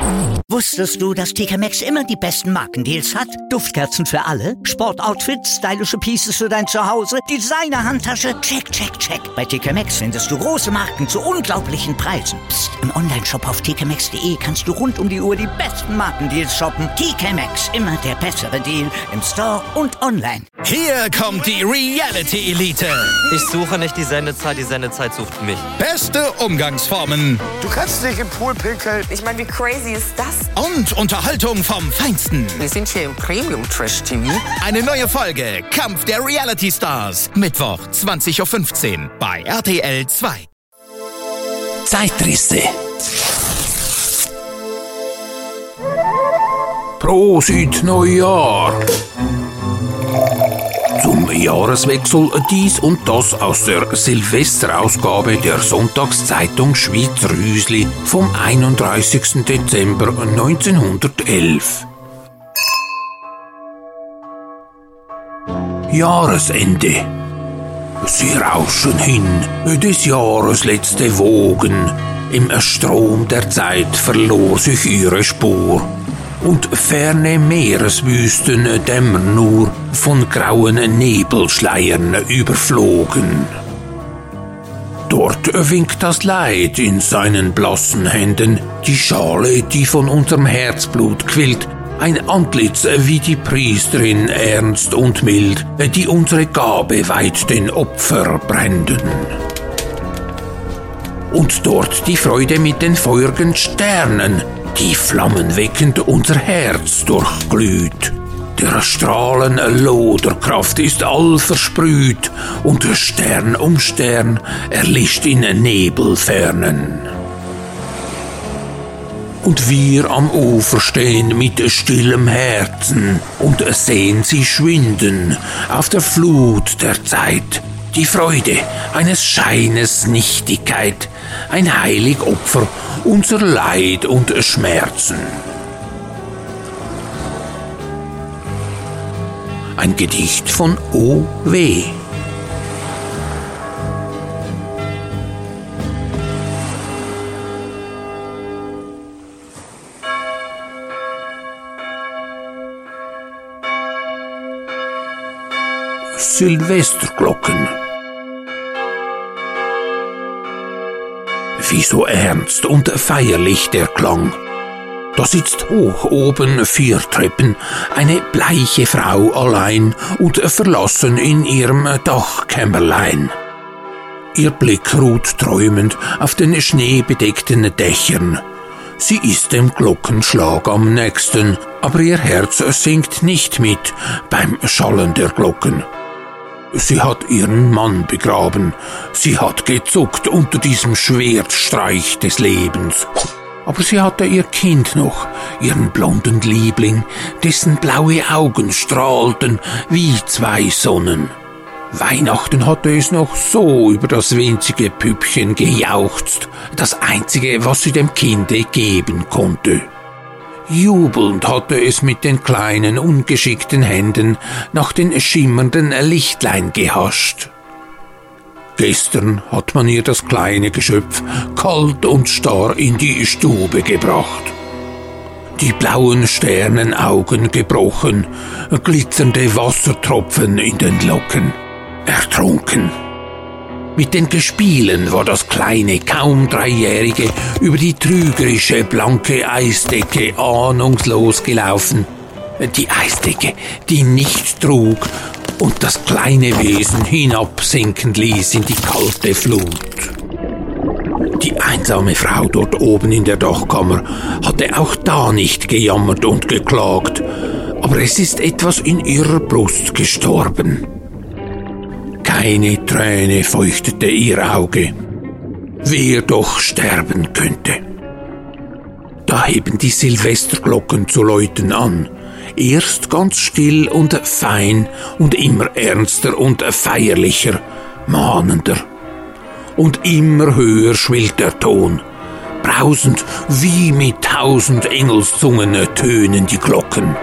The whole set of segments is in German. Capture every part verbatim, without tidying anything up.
Wusstest du, dass T K Maxx immer die besten Markendeals hat? Duftkerzen für alle, Sportoutfits, stylische Pieces für dein Zuhause, Designer-Handtasche, check, check, check. Bei T K Maxx findest du große Marken zu unglaublichen Preisen. Psst. Im Onlineshop auf t k maxx punkt d e kannst du rund um die Uhr die besten Markendeals shoppen. T K Maxx, immer der bessere Deal im Store und online. Hier kommt die Reality Elite. Ich suche nicht die Sendezeit, die Sendezeit sucht mich. Beste Umgangsformen. Du kannst nicht im Pool pinkeln. Ich meine, wie crazy ist das? Und Unterhaltung vom Feinsten. Wir sind hier im Premium-Trash-T V. Eine neue Folge Kampf der Reality Stars. Mittwoch, zwanzig Uhr fünfzehn bei R T L zwei. Zeitrisse. Prosit Neujahr. Zum Jahreswechsel dies und das aus der Silvesterausgabe der Sonntagszeitung Schweiz Rüsli vom einunddreißigsten Dezember neunzehnhundertelf. Jahresende. Sie rauschen hin, des Jahres letzte Wogen. Im Strom der Zeit verlor sich ihre Spur. Und ferne Meereswüsten dämmern nur, von grauen Nebelschleiern überflogen. Dort winkt das Leid in seinen blassen Händen, die Schale, die von unserem Herzblut quillt, ein Antlitz wie die Priesterin ernst und mild, die unsere Gabe weiht den Opferbränden. Und dort die Freude mit den feurigen Sternen, die flammenweckend unser Herz durchglüht. Der Strahlen Loderkraft ist all versprüht und Stern um Stern erlischt in Nebelfernen. Und wir am Ufer stehen mit stillem Herzen und sehen sie schwinden auf der Flut der Zeit. Die Freude eines Scheines Nichtigkeit, ein heilig Opfer unser Leid und Schmerzen. Ein Gedicht von O W Silvesterglocken. Wie so ernst und feierlich der Klang. Da sitzt hoch oben vier Treppen eine bleiche Frau allein und verlassen in ihrem Dachkämmerlein. Ihr Blick ruht träumend auf den schneebedeckten Dächern. Sie ist dem Glockenschlag am nächsten, aber ihr Herz singt nicht mit beim Schallen der Glocken. Sie hat ihren Mann begraben, sie hat gezuckt unter diesem Schwertstreich des Lebens. Aber sie hatte ihr Kind noch, ihren blonden Liebling, dessen blaue Augen strahlten wie zwei Sonnen. Weihnachten hatte es noch so über das winzige Püppchen gejauchzt, das einzige, was sie dem Kinde geben konnte. Jubelnd hatte es mit den kleinen, ungeschickten Händen nach den schimmernden Lichtlein gehascht. Gestern hat man ihr das kleine Geschöpf kalt und starr in die Stube gebracht. Die blauen Sternenaugen gebrochen, glitzernde Wassertropfen in den Locken. Ertrunken. Mit den Gespielen war das kleine, kaum Dreijährige über die trügerische, blanke Eisdecke ahnungslos gelaufen. Die Eisdecke, die nicht trug und das kleine Wesen hinabsinken ließ in die kalte Flut. Die einsame Frau dort oben in der Dachkammer hatte auch da nicht gejammert und geklagt, aber es ist etwas in ihrer Brust gestorben. Keine Träne feuchtete ihr Auge. Wer doch sterben könnte. Da heben die Silvesterglocken zu läuten an. Erst ganz still und fein und immer ernster und feierlicher, mahnender. Und immer höher schwillt der Ton. Brausend wie mit tausend Engelszungen tönen die Glocken.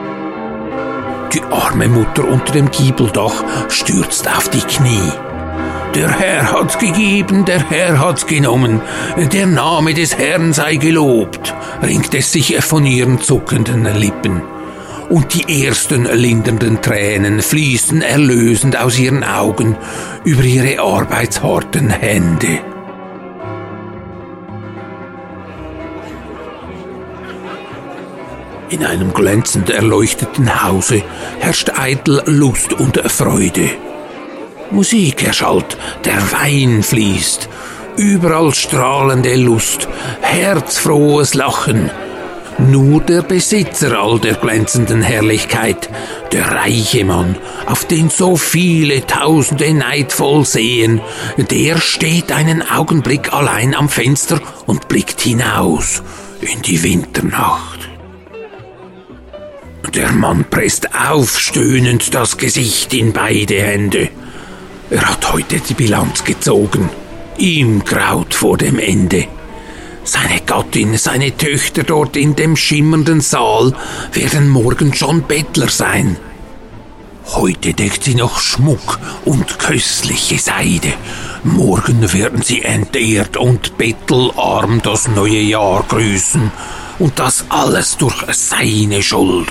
Die arme Mutter unter dem Giebeldach stürzt auf die Knie. Der Herr hat's gegeben, der Herr hat's genommen, der Name des Herrn sei gelobt. ringt es sich von ihren zuckenden Lippen. Und die ersten lindernden Tränen fließen erlösend aus ihren Augen über ihre arbeitsharten Hände. In einem glänzend erleuchteten Hause herrscht eitel Lust und Freude. Musik erschallt, der Wein fließt, überall strahlende Lust, herzfrohes Lachen. Nur der Besitzer all der glänzenden Herrlichkeit, der reiche Mann, auf den so viele Tausende neidvoll sehen, der steht einen Augenblick allein am Fenster und blickt hinaus in die Winternacht. Der Mann presst aufstöhnend das Gesicht in beide Hände. Er hat heute die Bilanz gezogen. Ihm graut vor dem Ende. Seine Gattin, seine Töchter dort in dem schimmernden Saal werden morgen schon Bettler sein. Heute deckt sie noch Schmuck und köstliche Seide. Morgen werden sie entehrt und bettelarm das neue Jahr grüßen. Und das alles durch seine Schuld.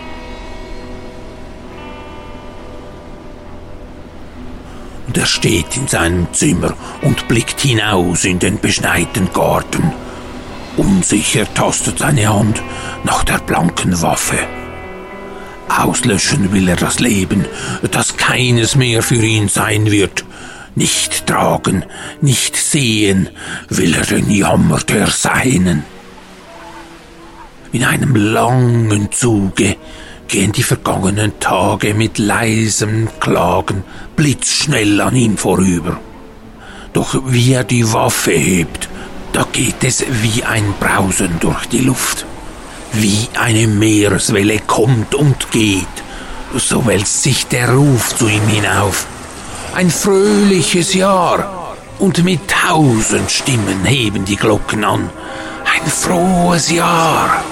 Und er steht in seinem Zimmer und blickt hinaus in den beschneiten Garten. Unsicher tastet seine Hand nach der blanken Waffe. Auslöschen will er das Leben, das keines mehr für ihn sein wird. Nicht tragen, nicht sehen will er den Jammer der Seinen. In einem langen Zuge gehen die vergangenen Tage mit leisem Klagen blitzschnell an ihm vorüber. Doch wie er die Waffe hebt, da geht es wie ein Brausen durch die Luft. Wie eine Meereswelle kommt und geht, so wälzt sich der Ruf zu ihm hinauf. Ein fröhliches Jahr, und mit tausend Stimmen heben die Glocken an. Ein frohes Jahr.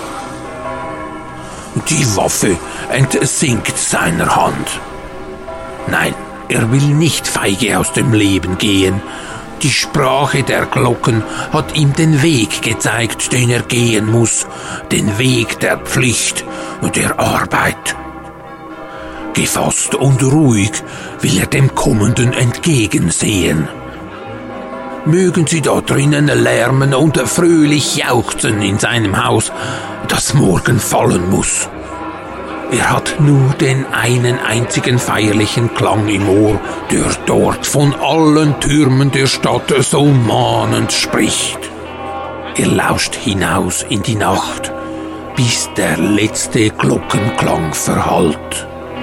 Die Waffe entsinkt seiner Hand. Nein, er will nicht feige aus dem Leben gehen. Die Sprache der Glocken hat ihm den Weg gezeigt, den er gehen muss, den Weg der Pflicht und der Arbeit. Gefasst und ruhig will er dem Kommenden entgegensehen. Mögen sie da drinnen lärmen und fröhlich jauchzen in seinem Haus, das morgen fallen muss. Er hat nur den einen einzigen feierlichen Klang im Ohr, der dort von allen Türmen der Stadt so mahnend spricht. Er lauscht hinaus in die Nacht, bis der letzte Glockenklang verhallt.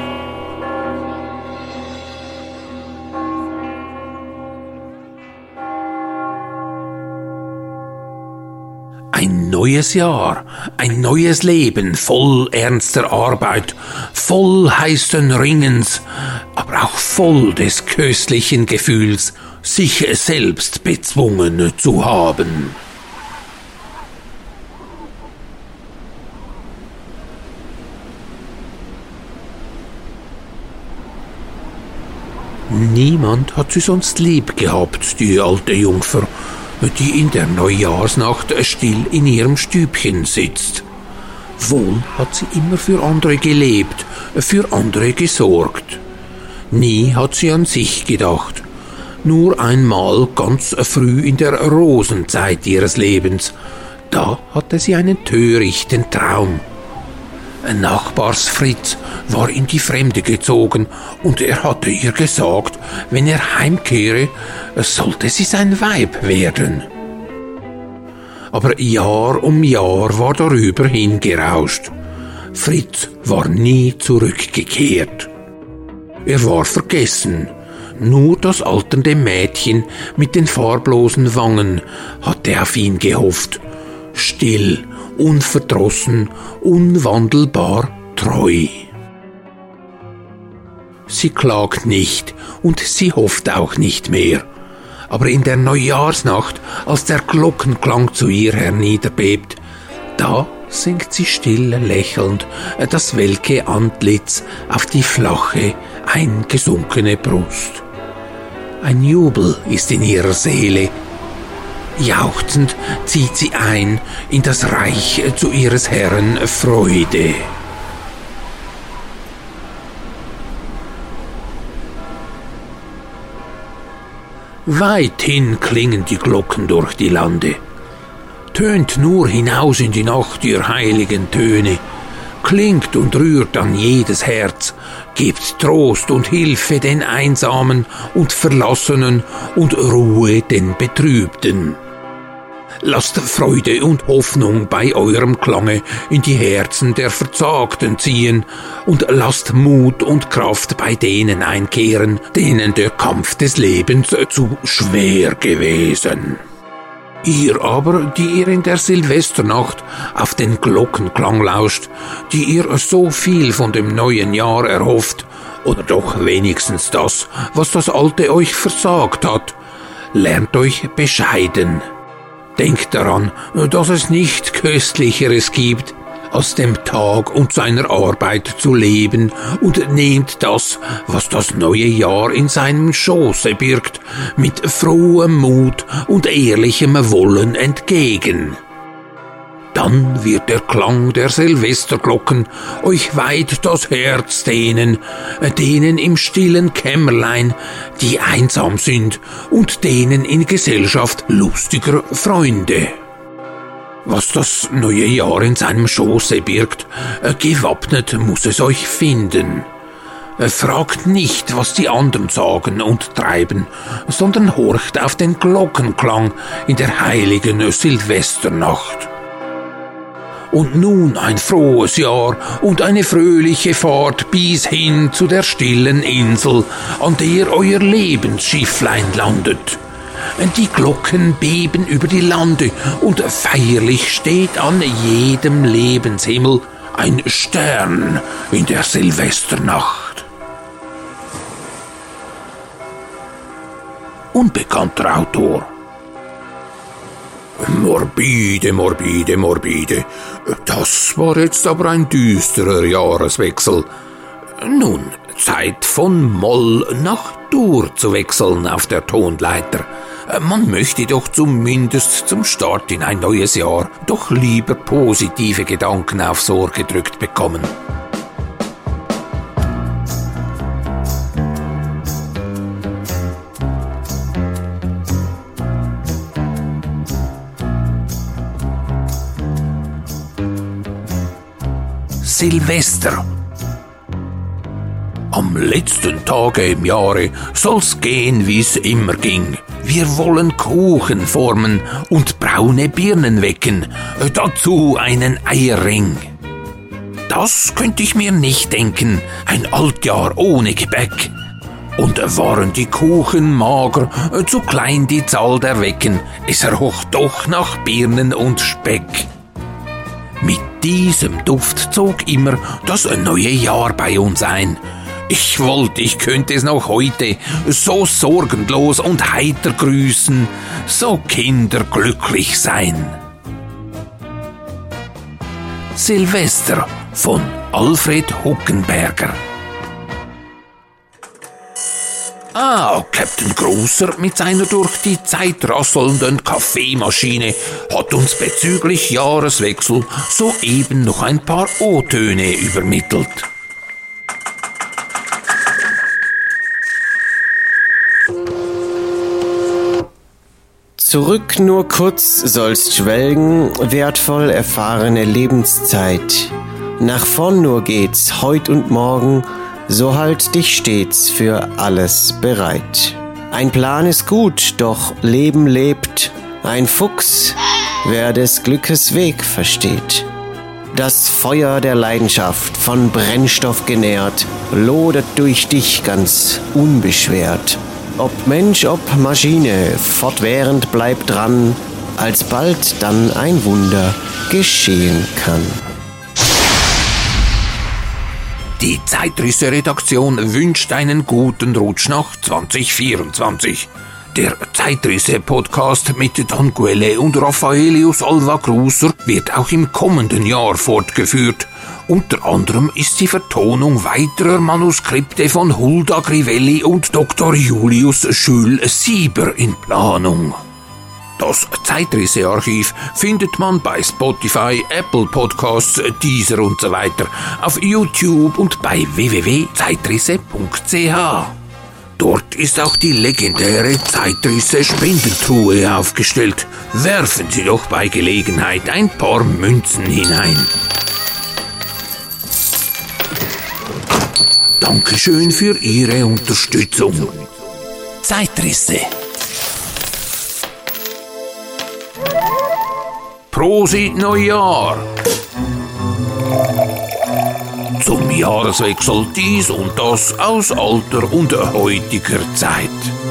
Ein neues Jahr, ein neues Leben, voll ernster Arbeit, voll heißen Ringens, aber auch voll des köstlichen Gefühls, sich selbst bezwungen zu haben. Niemand hat sie sonst lieb gehabt, die alte Jungfer, die in der Neujahrsnacht still in ihrem Stübchen sitzt. Wohl hat sie immer für andere gelebt, für andere gesorgt. Nie hat sie an sich gedacht. Nur einmal ganz früh in der Rosenzeit ihres Lebens, da hatte sie einen törichten Traum. Ein Nachbars Fritz war in die Fremde gezogen und er hatte ihr gesagt, wenn er heimkehre, sollte sie sein Weib werden. Aber Jahr um Jahr war darüber hingerauscht. Fritz war nie zurückgekehrt. Er war vergessen. Nur das alternde Mädchen mit den farblosen Wangen hatte auf ihn gehofft. Still, unverdrossen, unwandelbar treu. Sie klagt nicht und sie hofft auch nicht mehr. Aber in der Neujahrsnacht, als der Glockenklang zu ihr herniederbebt, da sinkt sie still lächelnd das welke Antlitz auf die flache, eingesunkene Brust. Ein Jubel ist in ihrer Seele. Jauchzend zieht sie ein in das Reich zu ihres Herrn Freude. Weithin klingen die Glocken durch die Lande. Tönt nur hinaus in die Nacht ihr heiligen Töne, klingt und rührt an jedes Herz, gebt Trost und Hilfe den Einsamen und Verlassenen und Ruhe den Betrübten. Lasst Freude und Hoffnung bei eurem Klange in die Herzen der Verzagten ziehen und lasst Mut und Kraft bei denen einkehren, denen der Kampf des Lebens zu schwer gewesen. Ihr aber, die ihr in der Silvesternacht auf den Glockenklang lauscht, die ihr so viel von dem neuen Jahr erhofft, oder doch wenigstens das, was das Alte euch versagt hat, lernt euch bescheiden. Denkt daran, dass es nicht Köstlicheres gibt, als dem Tag und seiner Arbeit zu leben, und nehmt das, was das neue Jahr in seinem Schoße birgt, mit frohem Mut und ehrlichem Wollen entgegen. Dann wird der Klang der Silvesterglocken euch weit das Herz dehnen, denen im stillen Kämmerlein, die einsam sind, und denen in Gesellschaft lustiger Freunde. Was das neue Jahr in seinem Schoße birgt, gewappnet muss es euch finden. Fragt nicht, was die anderen sagen und treiben, sondern horcht auf den Glockenklang in der heiligen Silvesternacht. Und nun ein frohes Jahr und eine fröhliche Fahrt bis hin zu der stillen Insel, an der euer Lebensschifflein landet. Die Glocken beben über die Lande und feierlich steht an jedem Lebenshimmel ein Stern in der Silvesternacht. Unbekannter Autor. Morbide, morbide, morbide. Das war jetzt aber ein düsterer Jahreswechsel. Nun, Zeit von Moll nach Dur zu wechseln auf der Tonleiter. Man möchte doch zumindest zum Start in ein neues Jahr doch lieber positive Gedanken aufs Ohr gedrückt bekommen. Silvester. Am letzten Tage im Jahre soll's gehen, wie's immer ging. Wir wollen Kuchen formen und braune Birnen wecken, dazu einen Eierring. Das könnte ich mir nicht denken, ein Altjahr ohne Gebäck. Und waren die Kuchen mager, zu klein die Zahl der Wecken, es roch doch nach Birnen und Speck. Mit diesem Duft zog immer das neue Jahr bei uns ein. Ich wollte, ich könnte es noch heute so sorgenlos und heiter grüßen, so kinderglücklich sein. Silvester von Alfred Huckenberger. Ah, Captain Großer mit seiner durch die Zeit rasselnden Kaffeemaschine hat uns bezüglich Jahreswechsel soeben noch ein paar O-Töne übermittelt. Zurück nur kurz sollst schwelgen, wertvoll erfahrene Lebenszeit. Nach vorn nur geht's, heut und morgen, so halt dich stets für alles bereit. Ein Plan ist gut, doch Leben lebt ein Fuchs, wer des Glückes Weg versteht. Das Feuer der Leidenschaft, von Brennstoff genährt, lodert durch dich ganz unbeschwert. Ob Mensch, ob Maschine, fortwährend bleib dran, alsbald dann ein Wunder geschehen kann. Die Zeitrisse-Redaktion wünscht einen guten Rutsch nach zwanzig vierundzwanzig. Der Zeitrisse-Podcast mit Dan Quelle und Raffaelius Alva Gruser wird auch im kommenden Jahr fortgeführt. Unter anderem ist die Vertonung weiterer Manuskripte von Hulda Grivelli und Doktor Julius Schül-Sieber in Planung. Das Zeitrisse-Archiv findet man bei Spotify, Apple Podcasts, Deezer und so weiter, auf YouTube und bei w w w punkt zeitrisse punkt c h. Dort ist auch die legendäre Zeitrisse-Spendentruhe aufgestellt. Werfen Sie doch bei Gelegenheit ein paar Münzen hinein. Dankeschön für Ihre Unterstützung. Zeitrisse. Prosit Neujahr! Zum Jahreswechsel dies und das aus alter und heutiger Zeit.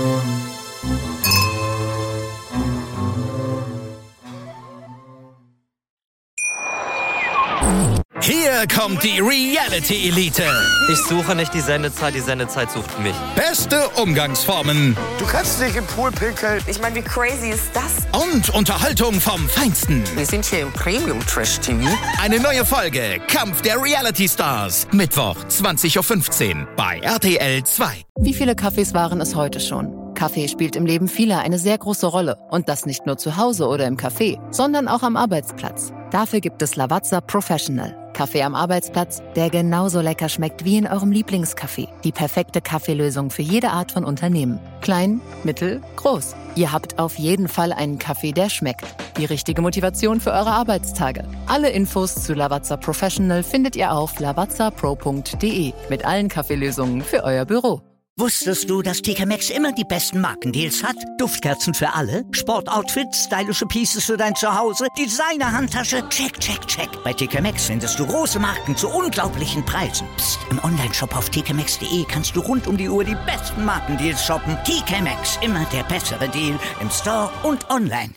Hier kommt die Reality Elite. Ich suche nicht die Sendezeit, die Sendezeit sucht mich. Beste Umgangsformen Du kannst nicht im Pool pinkeln. Ich meine, wie crazy ist das? und Unterhaltung vom Feinsten. Wir sind hier im Premium Trash T V. Eine neue Folge Kampf der Reality Stars. Mittwoch, zwanzig Uhr fünfzehn bei R T L zwei. Wie viele Kaffees waren es heute schon? Kaffee spielt im Leben vieler eine sehr große Rolle. Und das nicht nur zu Hause oder im Café, sondern auch am Arbeitsplatz. Dafür gibt es Lavazza Professional. Kaffee am Arbeitsplatz, der genauso lecker schmeckt wie in eurem Lieblingscafé. Die perfekte Kaffeelösung für jede Art von Unternehmen. Klein, mittel, groß. Ihr habt auf jeden Fall einen Kaffee, der schmeckt. Die richtige Motivation für eure Arbeitstage. Alle Infos zu Lavazza Professional findet ihr auf lavazza pro punkt d e mit allen Kaffeelösungen für euer Büro. Wusstest du, dass T K Maxx immer die besten Markendeals hat? Duftkerzen für alle, Sportoutfits, stylische Pieces für dein Zuhause, Designer-Handtasche, check, check, check. Bei T K Maxx findest du große Marken zu unglaublichen Preisen. Psst. Im Onlineshop auf t k maxx punkt d e kannst du rund um die Uhr die besten Markendeals shoppen. T K Maxx, immer der bessere Deal im Store und online.